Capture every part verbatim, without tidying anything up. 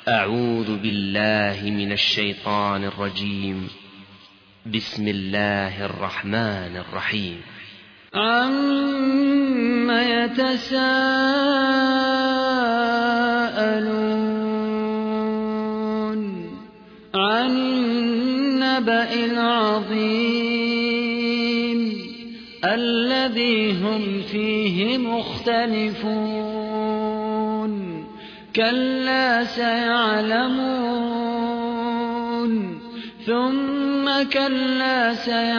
أعوذ بالله من الشيطان الرجيم. بسم الله الرحمن الرحيم. عَمَّ يَتَسَاءَلُونَ عَنِ النَّبَإِ الْعَظِيمِ الَّذِي هُمْ فِيهِ مُخْتَلِفُونَ كَلَّا سَيَعْلَمُونَ ثُمَّ كَلَّا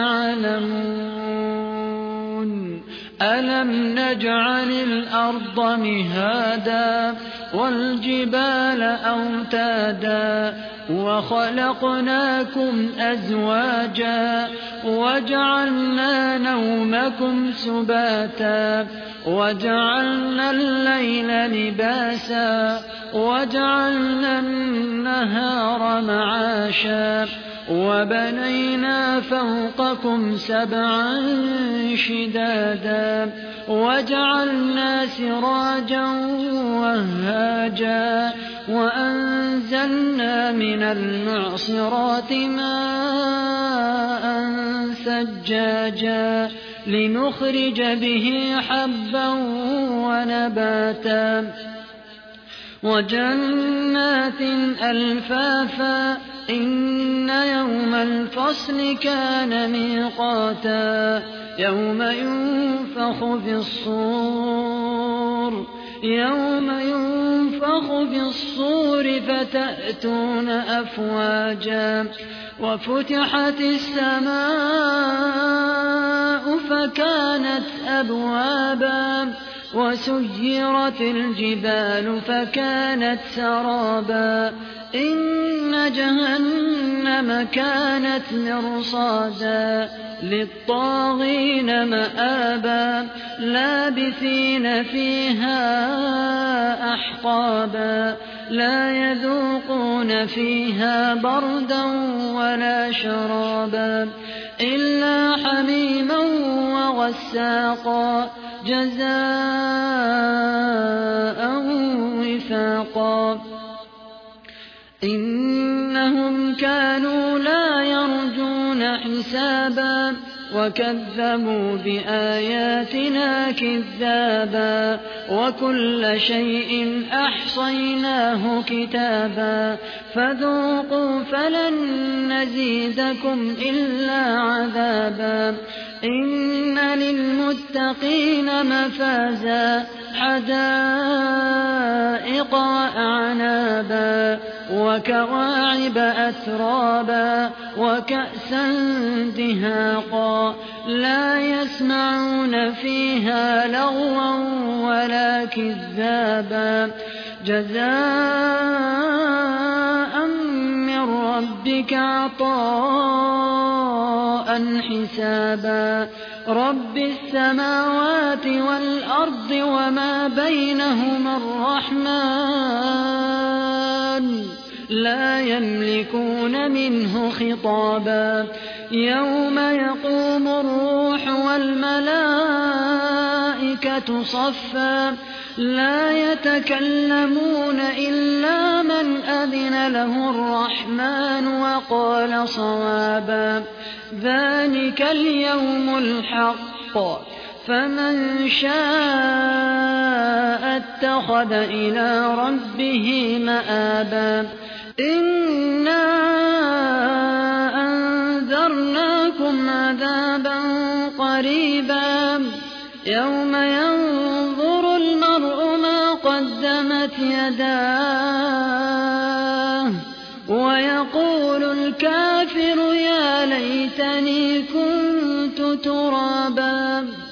سَيَعْلَمُونَ أَلَمْ نَجْعَلِ الْأَرْضَ مِهَادًا وَالْجِبَالَ أَوْتَادًا وَخَلَقْنَاكُمْ أَزْوَاجًا وَجَعَلْنَا نَوْمَكُمْ سُبَاتًا وَجَعَلْنَا اللَّيْلَ لِبَاسًا وَجَعَلْنَا النَّهَارَ مَعَاشًا وَبَنَيْنَا فَوْقَكُمْ سَبْعًا شِدَادًا وَجَعَلْنَا سِرَاجًا وَهَّاجًا وَأَنزَلْنَا مِنَ الْمُعْصِرَاتِ مَاءً ثَجَّاجًا لِنُخْرِجَ بِهِ حَبًّا وَنَبَاتًا وَجَنَّاتٍ أَلْفَافًا إِنَّ يَوْمَ الْفَصْلِ كَانَ مِيقَاتًا يَوْمَ يُنفَخُ فِي الصُّورِ يَوْمَ يُنفَخُ فِي الصُّورِ فَتَأْتُونَ أَفْوَاجًا وَفُتِحَتِ السَّمَاءُ فَكَانَتْ أَبْوَابًا وَسُيِّرَتِ الْجِبَالُ فَكَانَتْ سَرَابًا إِنَّ جَهَنَّمَ كَانَتْ مِرْصَادًا لِلطَّاغِينَ مَآبًا لَابِثِينَ فِيهَا أَحْقَابًا لَا يَذُوقُونَ فِيهَا بَرْدًا وَلَا شَرَابًا إِلَّا حَمِيمًا وَغَسَّاقًا جَزَاءً وِفَاقًا إِنَّهُمْ كَانُوا لَا يَرْجُونَ حِسَابًا وَكَذَّبُوا بِآيَاتِنَا كِذَّابًا وَكُلَّ شَيْءٍ أَحْصَيْنَاهُ كِتَابًا فَذُوقُوا فَلَن نَّزِيدَكُمْ إِلَّا عَذَابًا إِنَّ لِلْمُتَّقِينَ مَفَازًا حَدَائِقَ وَأَعْنَابًا وَكَوَاعِبَ أَتْرَابًا وَكَأْسًا دِهَاقًا لَا يَسْمَعُونَ فِيهَا لَغْوًا وَلَا كِذَّابًا جَزَاءً مِّن رَّبِّكَ عَطَاءً حِسَابًا رَبِّ السَّمَاوَاتِ وَالْأَرْضِ وَمَا بَيْنَهُمَا الرَّحْمَٰنُ لَا يَمْلِكُونَ مِنْهُ خِطَابًا يَوْمَ يَقُومُ الرُّوحُ وَالْمَلَائِكَةُ صَفًّا لَا يَتَكَلَّمُونَ إِلَّا مَنْ أَذِنَ لَهُ الرَّحْمَٰنُ وَقَالَ صَوَابًا ذَٰلِكَ الْيَوْمُ الْحَقُّ فَمَن شَاءَ اتَّخَذَ إِلَىٰ رَبِّهِ مَآبًا إِنَّا أَنذَرْنَاكُمْ عَذَابًا قَرِيبًا يَوْمَ يَنظُرُ الْمَرْءُ مَا قَدَّمَتْ يَدَاهُ وَيَقُولُ الْكَافِرُ يَا لَيْتَنِي كُنتُ تُرَابًا